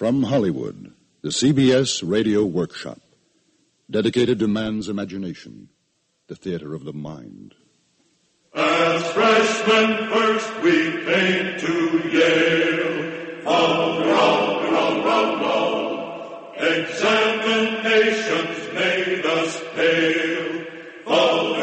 From Hollywood, the CBS Radio Workshop, dedicated to man's imagination, the theater of the mind. As freshmen first we came to Yale, roll. Examinations made us pale. Roll.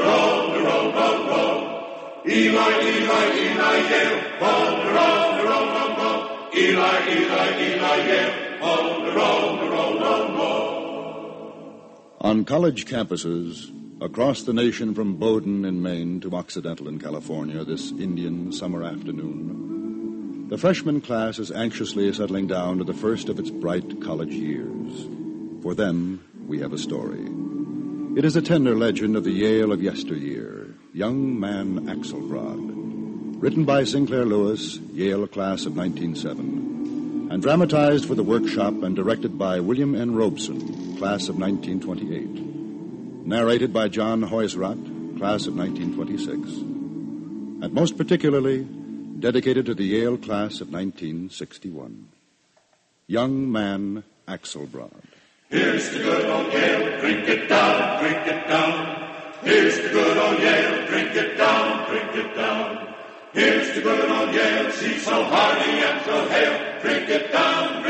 Eli, Yale, roll. Eli, Yale, roll. On college campuses across the nation, from Bowdoin in Maine to Occidental in California, this Indian summer afternoon, the freshman class is anxiously settling down to the first of its bright college years. For them, we have a story. It is a tender legend of the Yale of yesteryear, young man Axelrod, written by Sinclair Lewis, Yale class of 1907, and dramatized for the workshop and directed by William N. Robeson, class of 1928. Narrated by John Heusrott, class of 1926. And most particularly, dedicated to the Yale class of 1961. Young man Axelrod. Here's the good old Yale, drink it down. Here's the good old Yale, drink it down. Here's the good old Yale, she's so hearty and so hale. Drink it down.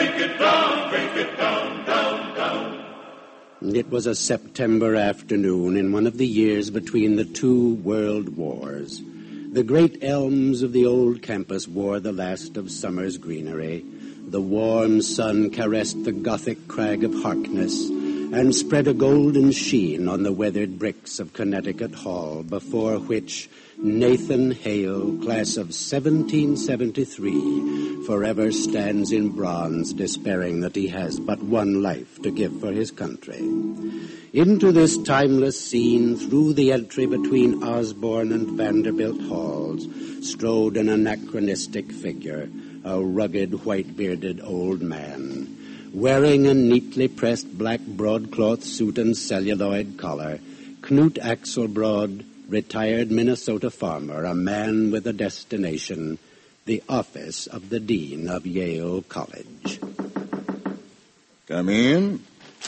It was a September afternoon in one of the years between the two world wars. The great elms of the old campus wore the last of summer's greenery. The warm sun caressed the Gothic crag of Harkness and spread a golden sheen on the weathered bricks of Connecticut Hall, before which Nathan Hale, class of 1773, forever stands in bronze, despairing that he has but one life to give for his country. Into this timeless scene, through the entry between Osborne and Vanderbilt halls, strode an anachronistic figure, a rugged, white-bearded old man. Wearing a neatly pressed black broadcloth suit and celluloid collar, Knut Axelrod, retired Minnesota farmer, a man with a destination, the office of the Dean of Yale College. Come in.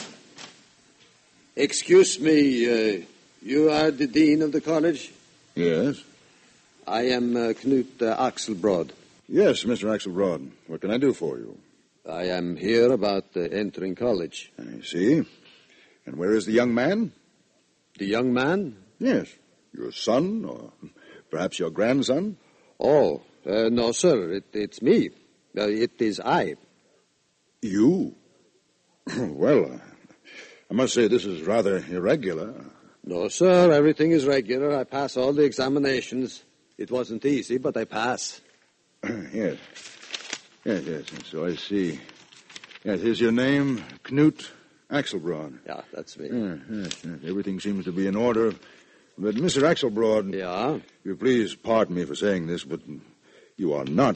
Excuse me, you are the Dean of the college? Yes. I am Knut Axelrod. Yes, Mr. Axelrod. What can I do for you? I am here about entering college. I see. And where is the young man? The young man? Yes. Your son, or perhaps your grandson? Oh, no, sir. It's me. It is I. You? Well, I must say this is rather irregular. No, sir. Everything is regular. I pass all the examinations. It wasn't easy, but I pass. Yes. Yes. So I see. Yes, here's your name, Knut Axelrod. Yeah, that's me. Yes. Everything seems to be in order. But, Mr. Axelrod... Yeah? You please pardon me for saying this, but you are not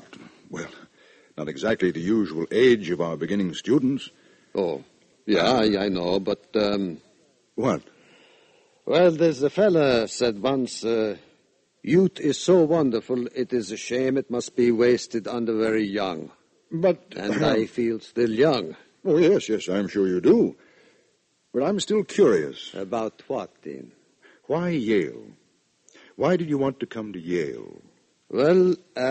exactly the usual age of our beginning students. Oh, yeah, I know, but, What? Well, there's a fella said once, youth is so wonderful, it is a shame it must be wasted on the very young. But... And I feel still young. Oh, yes, I'm sure you do. But I'm still curious. About what, Dean? Why Yale? Why did you want to come to Yale? Well,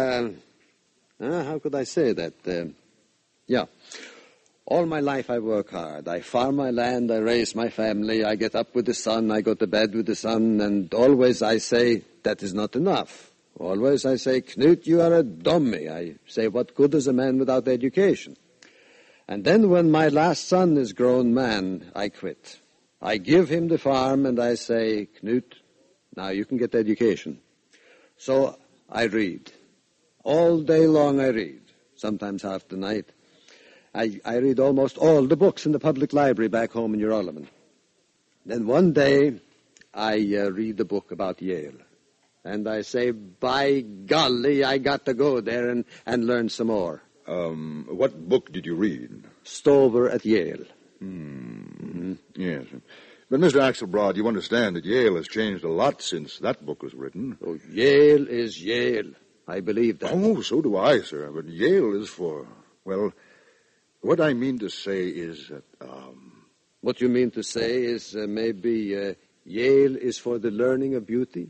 how could I say that? Yeah. All my life I work hard. I farm my land, I raise my family, I get up with the sun, I go to bed with the sun, and always I say, that is not enough. Always I say, Knut, you are a dummy. I say, what good is a man without education? And then when my last son is grown man, I quit. I give him the farm and I say, Knut, now you can get education. So I read. All day long I read, sometimes half the night. I read almost all the books in the public library back home in Uralaman. Then one day I read the book about Yale. And I say, by golly, I got to go there and learn some more. What book did you read? Stover at Yale. Yes. But, Mr. Axelrod, you understand that Yale has changed a lot since that book was written. Oh, Yale is Yale. I believe that. Oh, so do I, sir. But Yale is for What I mean to say is that, What you mean to say is maybe Yale is for the learning of beauty?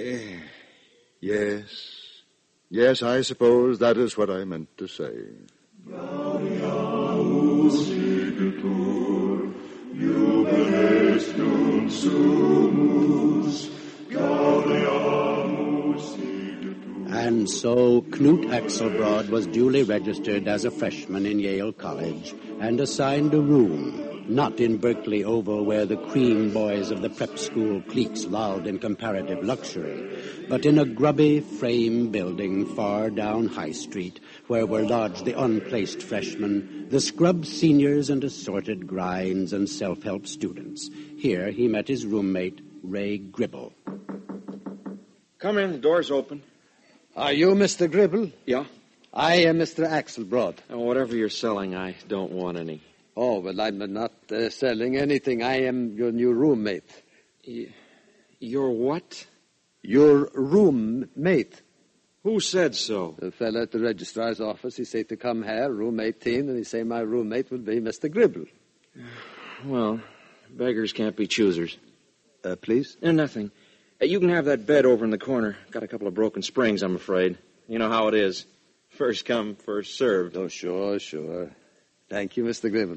Yes. Yes, I suppose that is what I meant to say. And so Knut Axelbrod was duly registered as a freshman in Yale College and assigned a room, not in Berkeley Oval where the cream boys of the prep school cliques lolled in comparative luxury, but in a grubby frame building far down High Street where were lodged the unplaced freshmen, the scrub seniors and assorted grinds and self-help students. Here he met his roommate, Ray Gribble. Come in, the door's open. Are you Mr. Gribble? Yeah? I am Mr. Axelbrod. Whatever you're selling, I don't want any. Oh, well, I'm not selling anything. I am your new roommate. Your what? Your roommate. Who said so? The fella at the registrar's office, he said to come here, room 18, and he say my roommate will be Mr. Gribble. Well, beggars can't be choosers. Please? Nothing. You can have that bed over in the corner. Got a couple of broken springs, I'm afraid. You know how it is. First come, first served. Oh, sure. Thank you, Mr. Gribble.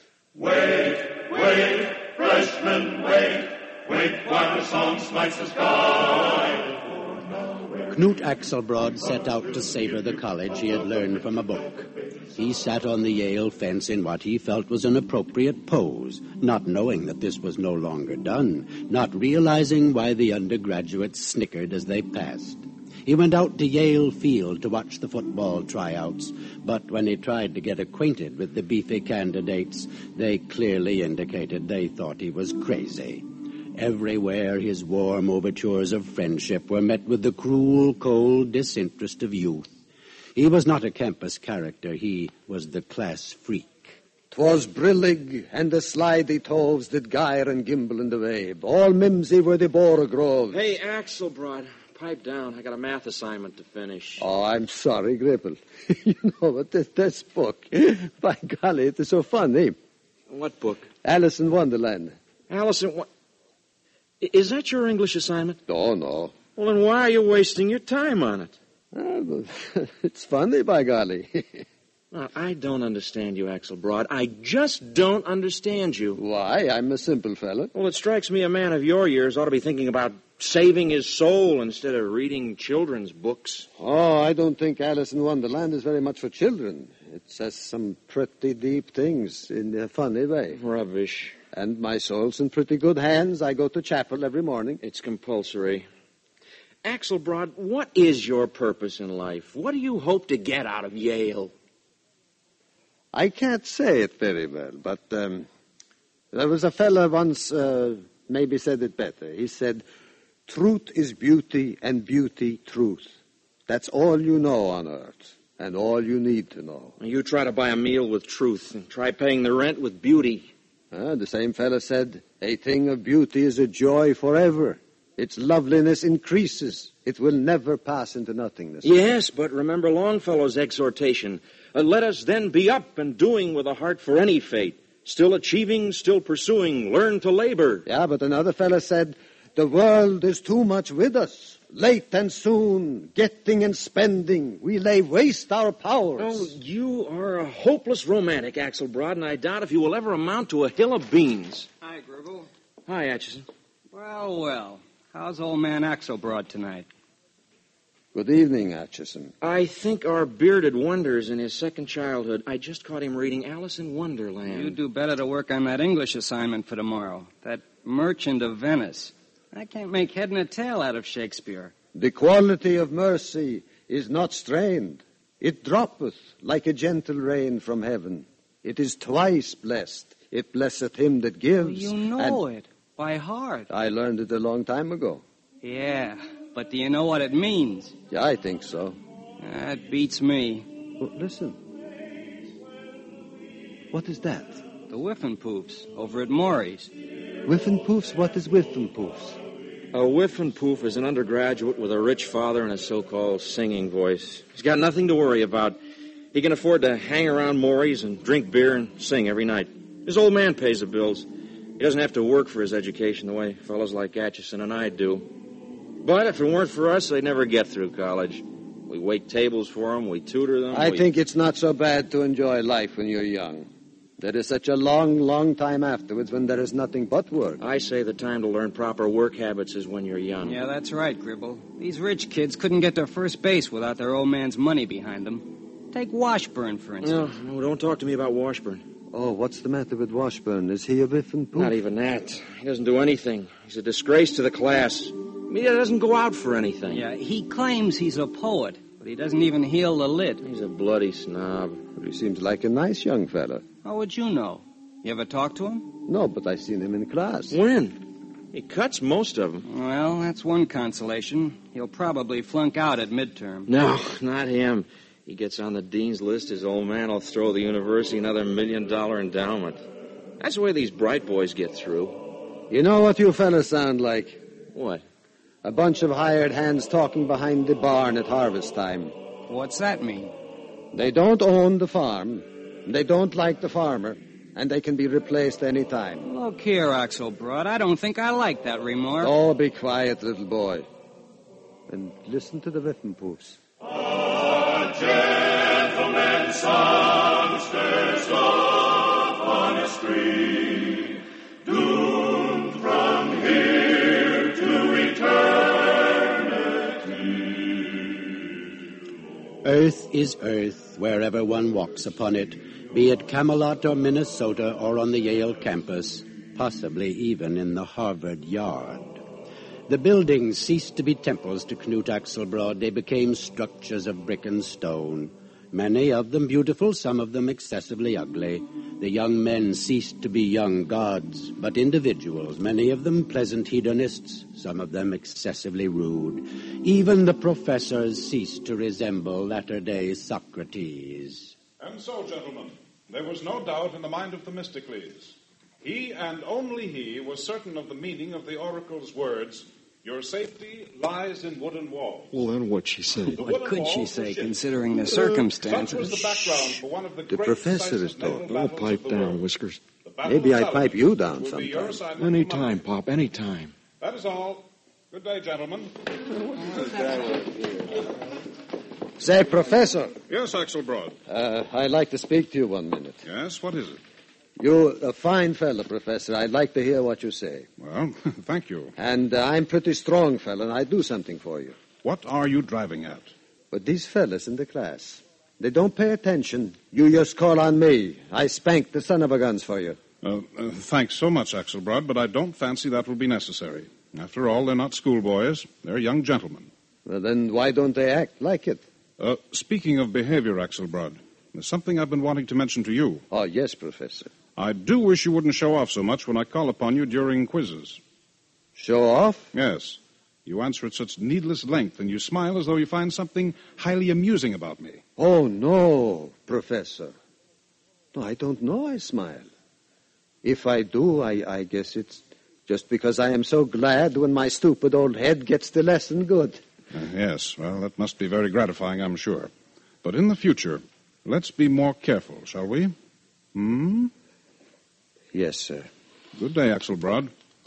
Wait, freshmen, wait while the song smites the sky. Knut Axelbrod set out to savor the college he had learned from a book. He sat on the Yale fence in what he felt was an appropriate pose, not knowing that this was no longer done, not realizing why the undergraduates snickered as they passed. He went out to Yale Field to watch the football tryouts, but when he tried to get acquainted with the beefy candidates, they clearly indicated they thought he was crazy. Everywhere his warm overtures of friendship were met with the cruel, cold disinterest of youth. He was not a campus character, he was the class freak. 'Twas brillig, and the slithy toves did gyre and gimble in the wabe. All mimsy were the borough. Hey, Axelbrod, pipe down. I got a math assignment to finish. Oh, I'm sorry, Gribble. You know, but this book, by golly, it is so funny. What book? Alice in Wonderland. Alice in Is that your English assignment? Oh, no. Well, then why are you wasting your time on it? It's funny, by golly. Well, I don't understand you, Axelbrod. I just don't understand you. Why? I'm a simple fella. Well, it strikes me a man of your years ought to be thinking about saving his soul instead of reading children's books. Oh, I don't think Alice in Wonderland is very much for children. It says some pretty deep things in a funny way. Rubbish. And my soul's in pretty good hands. I go to chapel every morning. It's compulsory. Axelbrod, what is your purpose in life? What do you hope to get out of Yale? I can't say it very well, but there was a fella once maybe said it better. He said, truth is beauty and beauty truth. That's all you know on earth and all you need to know. You try to buy a meal with truth and try paying the rent with beauty. The same fella said, a thing of beauty is a joy forever. Its loveliness increases. It will never pass into nothingness. Yes, but remember Longfellow's exhortation. Let us then be up and doing with a heart for any fate. Still achieving, still pursuing, learn to labor. Yeah, but another fella said, the world is too much with us. Late and soon, getting and spending, we lay waste our powers. Oh, you are a hopeless romantic, Axelbrod, and I doubt if you will ever amount to a hill of beans. Hi, Gribble. Hi, Atchison. Well. How's old man Axelbrod tonight? Good evening, Atchison. I think our bearded wonders in his second childhood. I just caught him reading Alice in Wonderland. You'd do better to work on that English assignment for tomorrow. That Merchant of Venice. I can't make head and tail out of Shakespeare. The quality of mercy is not strained. It droppeth like a gentle rain from heaven. It is twice blessed. It blesseth him that gives. You know it by heart. I learned it a long time ago. Yeah, but do you know what it means? Yeah, I think so. That beats me. Oh, listen. What is that? The Whiffenpoofs over at Maury's. Whiffenpoofs? What is Whiffenpoofs? A Whiffenpoof is an undergraduate with a rich father and a so-called singing voice. He's got nothing to worry about. He can afford to hang around Maury's and drink beer and sing every night. His old man pays the bills. He doesn't have to work for his education the way fellows like Atchison and I do. But if it weren't for us, they'd never get through college. We wait tables for them, we tutor them. I think it's not so bad to enjoy life when you're young. There is such a long, long time afterwards when there is nothing but work. I say the time to learn proper work habits is when you're young. Yeah, that's right, Gribble. These rich kids couldn't get to first base without their old man's money behind them. Take Washburn, for instance. No, don't talk to me about Washburn. Oh, what's the matter with Washburn? Is he a biff and poof? Not even that. He doesn't do anything. He's a disgrace to the class. He doesn't go out for anything. Yeah, he claims he's a poet, but he doesn't even heal the lid. He's a bloody snob. But he seems like a nice young fella. How would you know? You ever talk to him? No, but I seen him in class. When? He cuts most of them. Well, that's one consolation. He'll probably flunk out at midterm. No, not him. He gets on the dean's list, his old man will throw the university another $1 million endowment. That's the way these bright boys get through. You know what you fellas sound like? What? A bunch of hired hands talking behind the barn at harvest time. What's that mean? They don't own the farm, they don't like the farmer, and they can be replaced any time. Look here, Axelbrod, I don't think I like that remark. Oh, be quiet, little boy. And listen to the Whiffenpoofs. A gentleman's son stirs off on a street, doomed from here to eternity. Earth is earth wherever one walks upon it, be it Camelot or Minnesota or on the Yale campus, possibly even in the Harvard yard. The buildings ceased to be temples to Knut Axelbrod. They became structures of brick and stone, many of them beautiful, some of them excessively ugly. The young men ceased to be young gods, but individuals, many of them pleasant hedonists, some of them excessively rude. Even the professors ceased to resemble latter-day Socrates. And so, gentlemen, there was no doubt in the mind of Themistocles. He and only he was certain of the meaning of the oracle's words, "Your safety lies in wooden walls." Well, then what'd she say? What could she say, considering the circumstances? Such was the background for one of the great professor is decisive naval talking. battles Pipe of the down, world. Whiskers. The Battle Maybe of I pipe you down will be your sometime. assignment Any for time, Monday. Pop, any time. That is all. Good day, gentlemen. Say, Professor, Yes, Axelbrod. I'd like to speak to you 1 minute. Yes, what is it? You're a fine fella, Professor. I'd like to hear what you say. Well, thank you. And I'm pretty strong fella, and I'd do something for you. What are you driving at? But these fellas in the class, they don't pay attention. You just call on me. I spank the son of a guns for you. Thanks so much, Axelbrod, but I don't fancy that will be necessary. After all, they're not schoolboys. They're young gentlemen. Well, then why don't they act like it? Speaking of behavior, Axelbrod, there's something I've been wanting to mention to you. Oh, yes, Professor. I do wish you wouldn't show off so much when I call upon you during quizzes. Show off? Yes. You answer at such needless length, and you smile as though you find something highly amusing about me. Oh, no, Professor. No, I don't know I smile. If I do, I guess it's just because I am so glad when my stupid old head gets the lesson good. Yes, well, that must be very gratifying, I'm sure. But in the future, let's be more careful, shall we? Yes, sir. Good day, Axelbrod.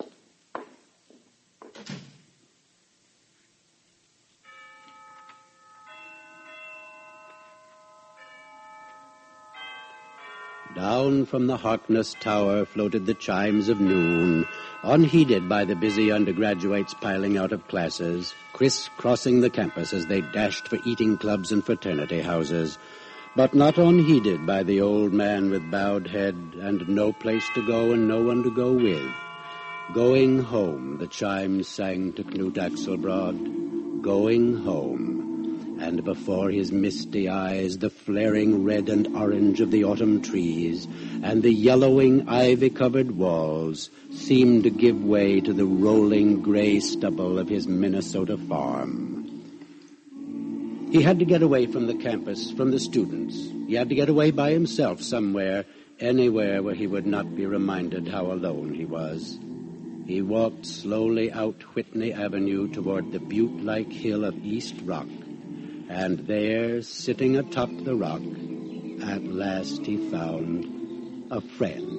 Down from the Harkness Tower floated the chimes of noon, unheeded by the busy undergraduates piling out of classes, crisscrossing the campus as they dashed for eating clubs and fraternity houses, but not unheeded by the old man with bowed head and no place to go and no one to go with. Going home, the chimes sang to Knut Axelbrod, going home. And before his misty eyes the flaring red and orange of the autumn trees and the yellowing ivy-covered walls seemed to give way to the rolling gray stubble of his Minnesota farm. He had to get away from the campus, from the students. He had to get away by himself somewhere, anywhere where he would not be reminded how alone he was. He walked slowly out Whitney Avenue toward the butte-like hill of East Rock. And there, sitting atop the rock, at last he found a friend.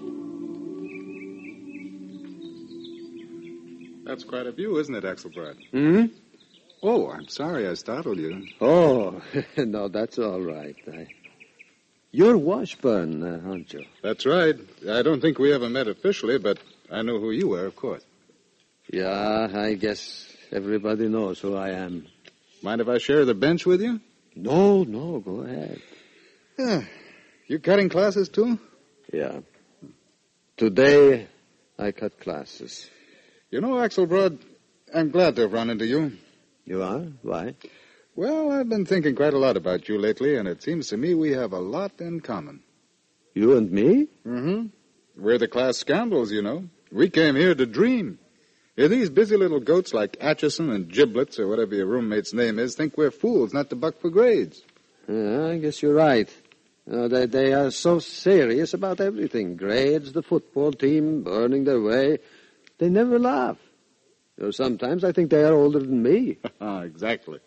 That's quite a view, isn't it, Axelbrod? Hmm? Oh, I'm sorry I startled you. Oh, no, that's all right. You're Washburn, aren't you? That's right. I don't think we ever met officially, but I know who you were, of course. Yeah, I guess everybody knows who I am. Mind if I share the bench with you? No, go ahead. Yeah. You cutting classes, too? Yeah. Today, I cut classes. You know, Axelbrod, I'm glad to have run into you. You are? Why? Well, I've been thinking quite a lot about you lately, and it seems to me we have a lot in common. You and me? Mm-hmm. We're the class scoundrels, you know. We came here to dream. Yeah, these busy little goats like Atchison and Giblets, or whatever your roommate's name is, think we're fools not to buck for grades. Yeah, I guess you're right. They are so serious about everything. Grades, the football team, burning their way. They never laugh. Sometimes I think they are older than me. Exactly.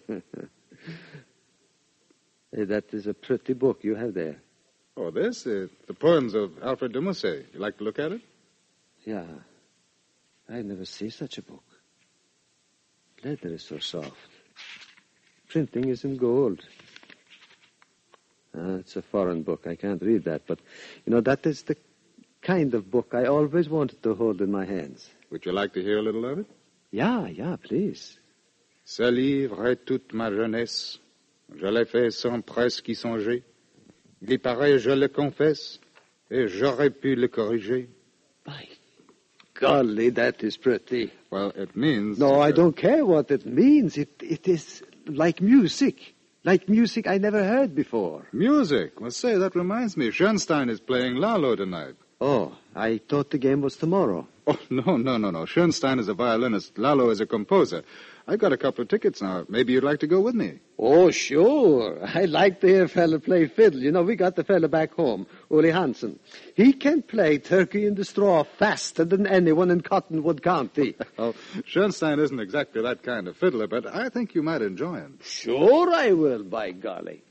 Hey, that is a pretty book you have there. Oh, this? The poems of Alfred de Musset. You like to look at it? Yeah. I never see such a book. Leather is so soft. Printing is in gold. It's a foreign book. I can't read that. But, that is the kind of book I always wanted to hold in my hands. Would you like to hear a little of it? Yeah, please. Ce livre est toute ma jeunesse. Je l'ai fait sans presque y songer. Il paraît, je le confesse, et j'aurais pu le corriger. By golly, that is pretty. Well, it means... No, I don't care what it means. It is like music. Like music I never heard before. Music? Well, say, that reminds me. Schoenstein is playing Lalo tonight. Oh, I thought the game was tomorrow. Oh, no. Schoenstein is a violinist. Lalo is a composer. I've got a couple of tickets now. Maybe you'd like to go with me. Oh, sure. I like to hear a fella play fiddle. We got the fella back home, Uli Hansen. He can play Turkey in the Straw faster than anyone in Cottonwood County. Oh, Schoenstein isn't exactly that kind of fiddler, but I think you might enjoy him. Sure I will, by golly.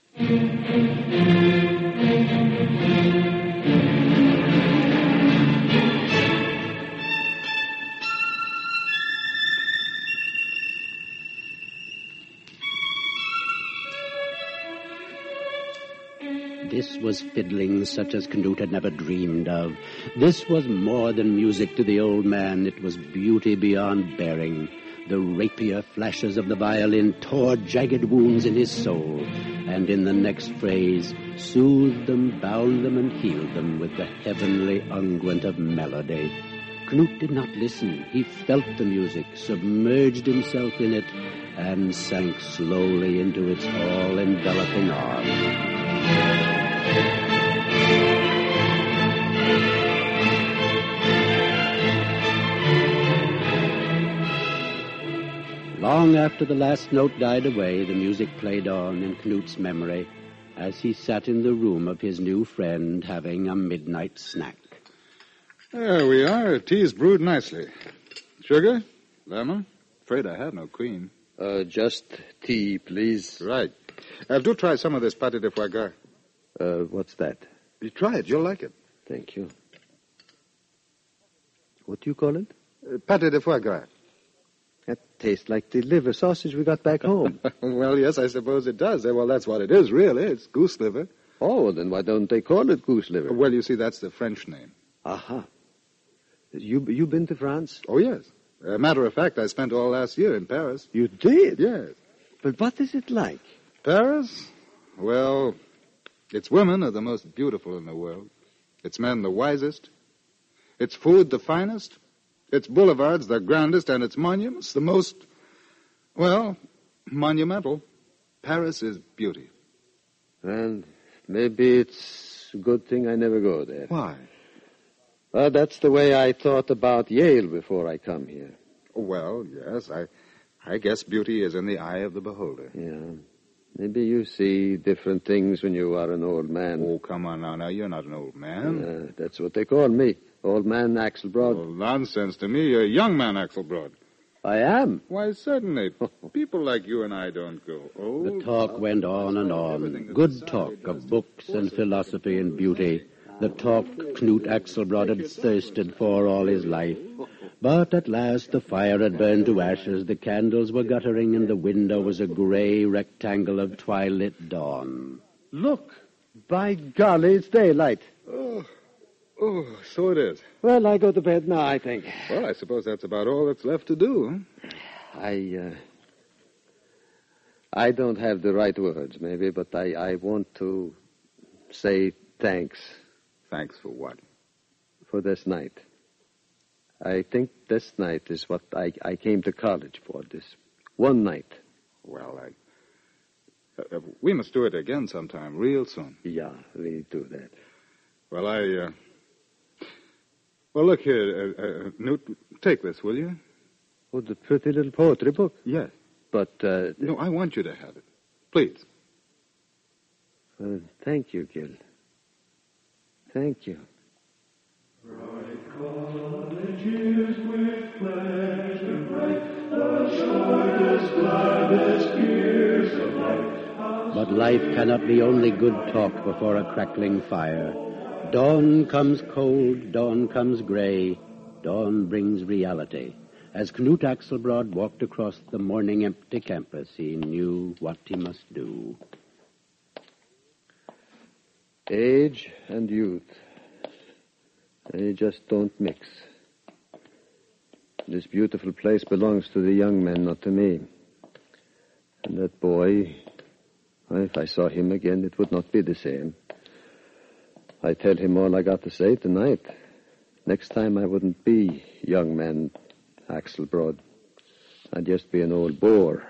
This was fiddling such as Knut had never dreamed of. This was more than music to the old man. It was beauty beyond bearing. The rapier flashes of the violin tore jagged wounds in his soul, and in the next phrase soothed them, bound them, and healed them with the heavenly unguent of melody. Knut did not listen. He felt the music, submerged himself in it, and sank slowly into its all-enveloping arms. Long after the last note died away, the music played on in Knut's memory as he sat in the room of his new friend having a midnight snack. There we are. Tea's brewed nicely. Sugar? Lemon? Afraid I have no cream. Just tea, please. Right. Do try some of this pâté de foie gras. What's that? You try it. You'll like it. Thank you. What do you call it? Pâté de foie gras. That tastes like the liver sausage we got back home. Well, yes, I suppose it does. Well, that's what it is, really. It's goose liver. Oh, then why don't they call it goose liver? Well, you see, that's the French name. Aha. You been to France? Oh, yes. Matter of fact, I spent all last year in Paris. You did? Yes. But what is it like? Paris? Well, its women are the most beautiful in the world. Its men the wisest. Its food the finest. Its boulevards the grandest, and its monuments the most, well, monumental. Paris is beauty. And maybe it's a good thing I never go there. Why? Well, that's the way I thought about Yale before I come here. Well, yes, I guess beauty is in the eye of the beholder. Yeah. Maybe you see different things when you are an old man. Oh, come on now. You're not an old man. That's what they call me. Old man Axelbrod. Oh, nonsense to me. You're a young man, Axelbrod. I am. Why, certainly. People like you and I don't go. Oh, The talk went on and on. Good talk of books and philosophy and beauty. The talk Knut Axelbrod had thirsted for all his life. But at last the fire had burned to ashes, the candles were guttering, and the window was a gray rectangle of twilight dawn. Look, by golly, it's daylight. Oh, so it is. Well, I go to bed now, I think. Well, I suppose that's about all that's left to do, huh? I don't have the right words, maybe, but I want to say thanks Thanks for what? for this night. I think this night is what I came to college for, this one night. Well, we must do it again sometime, real soon. Yeah, we do that. Well, Well, look here, Newt, take this, will you? Oh, the pretty little poetry book? Yes. But, No, I want you to have it. Please. Thank you, Gil. Thank you. Bright college years with pleasure bright, the shortest, gladdest years of life. But life cannot be only good talk before a crackling fire. Dawn comes cold, dawn comes gray, dawn brings reality. As Knut Axelbrod walked across the morning empty campus, he knew what he must do. Age and youth, they just don't mix. This beautiful place belongs to the young men, not to me. And that boy, well, if I saw him again, it would not be the same. I tell him all I got to say tonight. Next time I wouldn't be young man Axelbrod. I'd just be an old bore.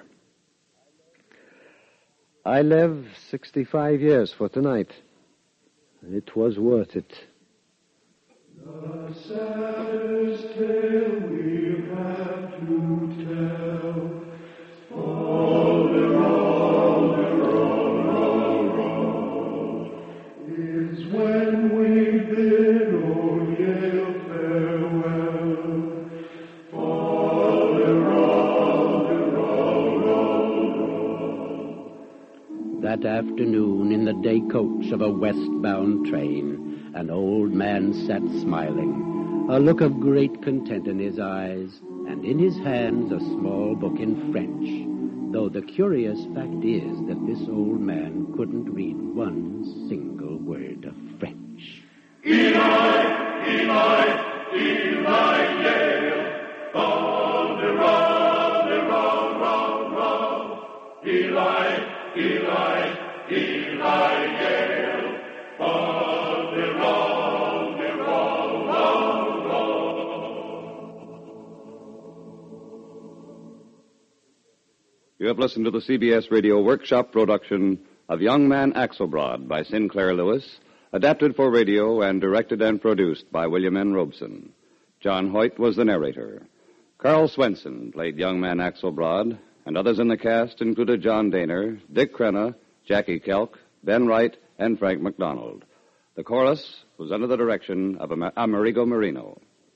I live 65 years for tonight. It was worth it. The saddest tale we have to tell. All the roll, is when we bid old Yale farewell. All the roll. That afternoon, in the day coach of a westbound train, an old man sat smiling, a look of great content in his eyes, and in his hands a small book in French, though the curious fact is that this old man couldn't read one single word of French. Eli, Eli, Eli, Yale, on the roll. Eli, Eli, Eli, Yale, on the roll. You have listened to the CBS Radio Workshop production of Young Man Axelbrod by Sinclair Lewis, adapted for radio and directed and produced by William N. Robeson. John Hoyt was the narrator. Carl Swenson played Young Man Axelbrod, and others in the cast included John Daner, Dick Crenna, Jackie Kelk, Ben Wright, and Frank McDonald. The chorus was under the direction of Amerigo Marino.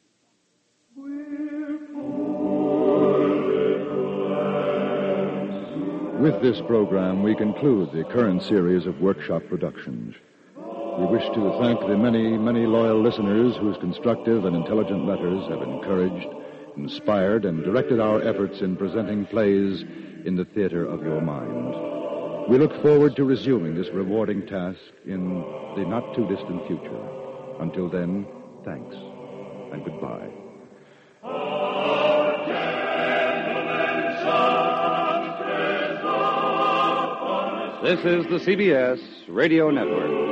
With this program, we conclude the current series of workshop productions. We wish to thank the many, many loyal listeners whose constructive and intelligent letters have encouraged, inspired, and directed our efforts in presenting plays in the theater of your mind. We look forward to resuming this rewarding task in the not-too-distant future. Until then, thanks and goodbye. This is the CBS Radio Network.